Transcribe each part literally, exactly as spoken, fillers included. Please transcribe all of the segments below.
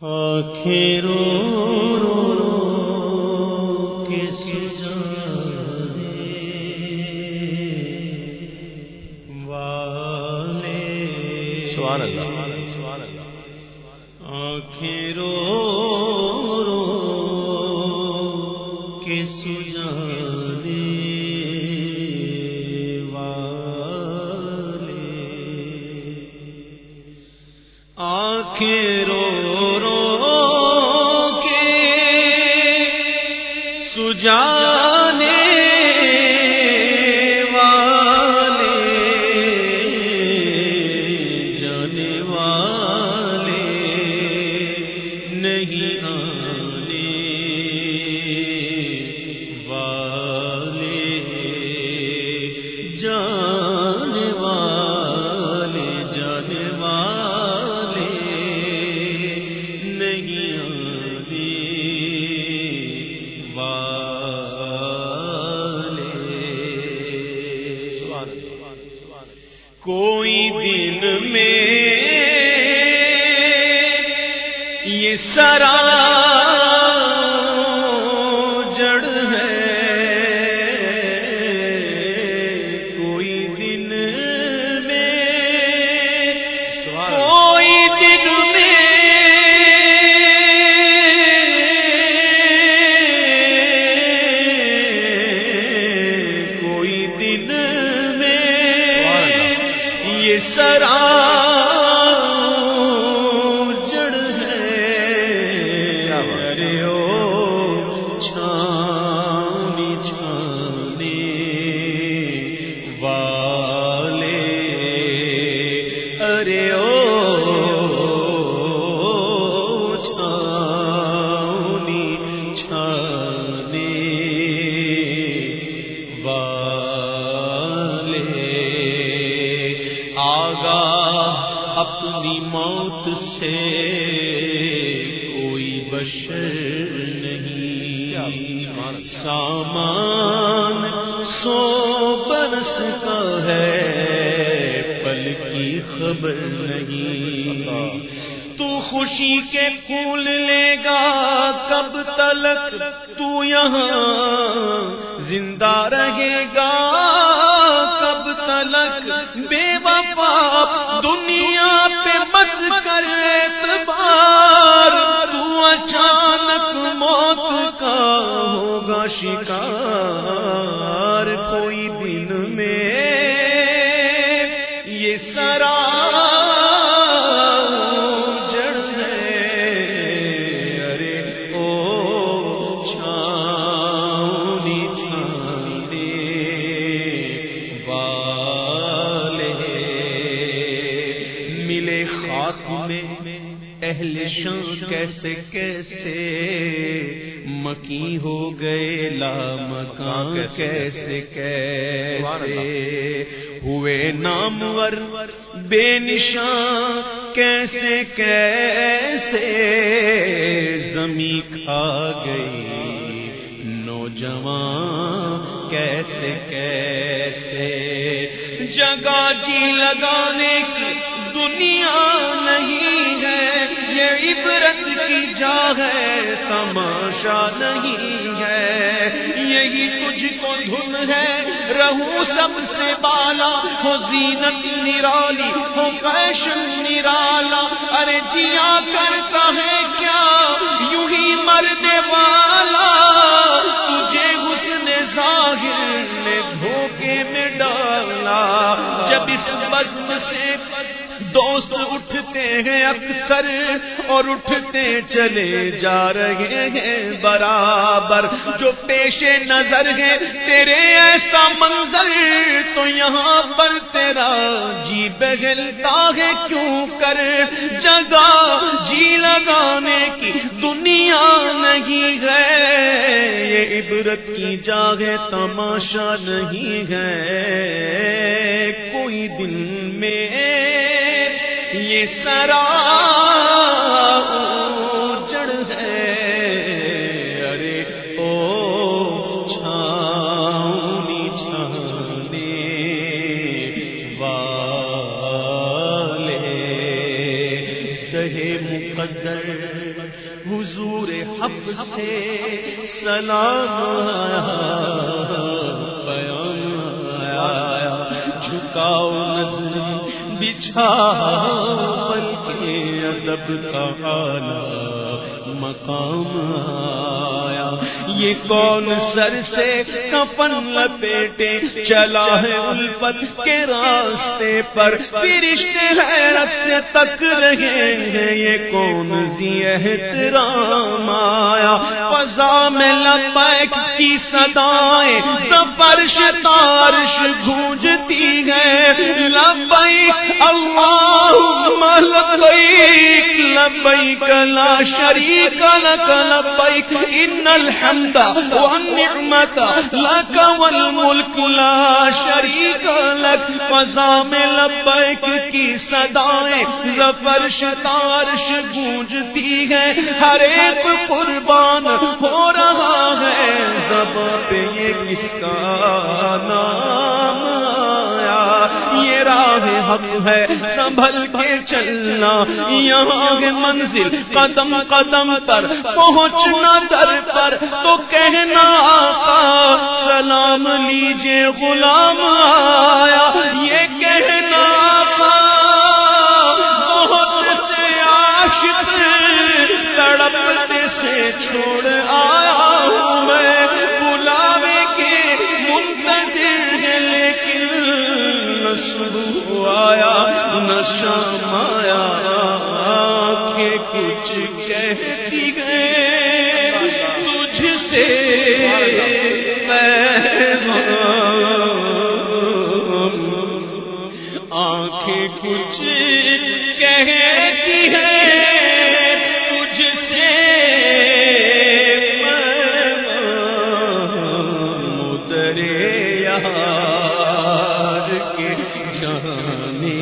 آنکھیں رو رو رو کے سجانے والے سبحان اللہ سبحان اللہ. آنکھیں رو رو کے سجانے والے آنکھیں رو سجانے والے جانے والے نہیں آنے والے جانے والے جانے والے نہیں آنے کوئی دن میں یہ سرا جڑ ہے، کوئی دن میں کوئی دن میں کوئی دن یہ سرا جڑ ہے. ارے او چھانی چھانے والے، ارے او چھانی چھانے والے آگاہ اپنی موت سے کوئی بشر نہیں، سامان سو برس کا ہے پل کی خبر نہیں. تو خوشی کے پھول لے گا کب تلک، تو یہاں زندہ رہے گا کب تلک. بے وفا دنیا پہ مت کر اعتبار، تو اچانک موت کا ہوگا شکار. کوئی دن میں یہ سرا جڑ ہے، ارے او چھانی چھانے والے ملے خاک میں اہل شان کیسے کیسے مکی ہو گئے لامکان کیسے کیسے ہوئے نامور بے نشان کیسے کیسے زمین کھا گئی نوجوان کیسے کیسے. جگہ جی لگانے کی دنیا نہیں ہے، یہ عبرت کی جا ہے تماشا نہیں ہے. یہی تجھ کو دھن ہے رہو سب سے بالا، ہو زینت نرالی ہو فیشن نرالا. ارے جیا کرتا ہے کیا یوں ہی مرنے والا، تجھے حسن ظاہر نے دھوکے میں ڈالا. جب اس بزم سے دوست اٹھتے ہیں اکثر اور اٹھتے چلے جا رہے ہیں برابر، جو پیش نظر ہے تیرے ایسا منظر، تو یہاں پر تیرا جی بہلتا ہے کیوں کر. جگہ جی لگانے کی دنیا نہیں ہے، یہ عبرت کی جا ہے تماشا نہیں ہے. کوئی دن میں یہ سرا جڑ ہے، ارے او چھانی چھانے والے. سہے مقدر حضور حق سے سلام آیا، پیام آیا، جھکاؤ نظر بچھا پل کے ادب کا اعلیٰ مقام آیا۔ یہ کون سر سے کفن لپیٹے چلا ہے الفت کے راستے پر، فرشتے حیرت سے تک رہے ہیں، یہ کون ذی احترام آیا۔ فضا میں لبیک کی صدائیں فرش تارش گونجتی ہے، لبیک اللہم لبیک لبیک لا شریک لک لبیک ان الحمد والنعمت لک والملک لا شریک لک۔ فضا میں لبیک کی صدائیں زفرش تارش گونجتی ہے، ہر ایک قربان ہو رہا ہے، زباں پہ یہ کس کا نام آیا۔ یہ راہ حق ہے سنبھل کے چلنا، یہاں ہے منزل قدم قدم پر پہنچنا، در پر تو کہنا آقا سلام لیجئے غلام آیا۔ یہ کہنا آقا بہت سے عاشق تڑپتے سے چھوڑ آیا ہوں میں، بلاوے کے منتظر ہے لیکن نہ صبح آیا نہ شام آیا، آنکھیں کچھ کہتی گئے تجھ سے آنکھیں کچھ کہتی ہے تجھ سے مدرے یار کے جانے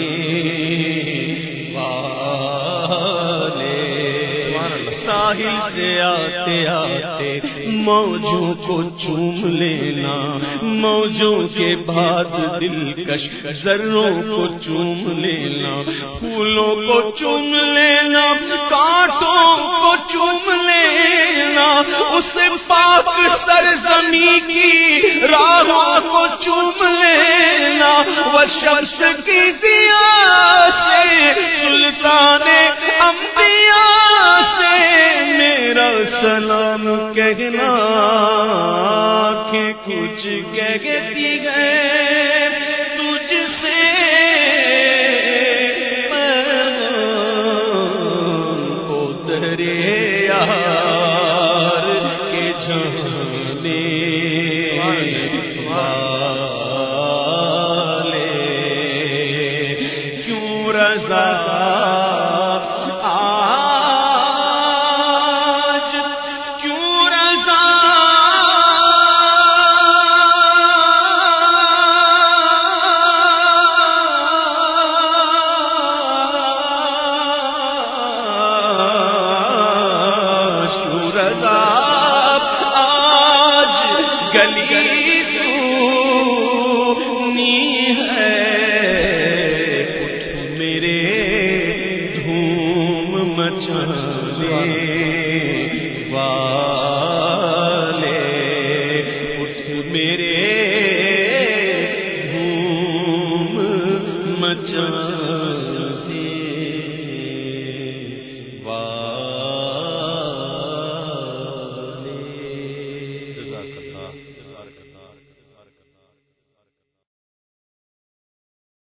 ساحل سے آتے آتے موجوں کو چوم لینا، موجوں کے بعد دلکش ذروں کو چوم لینا، پھولوں کو چوم لینا، کانٹوں کو چوم لینا، اس پاک سرزمین کی راہوں کو چوم لینا، وہ شمس کی ضیا سے سلطان انبیاء سے میرا سلام کہنا، کہ کچھ کہتی ہے تجھ سے ادھرے یار کے جانے والے کیوں رضا گلی سونی ہے، اٹھ میرے دھوم مچانے والا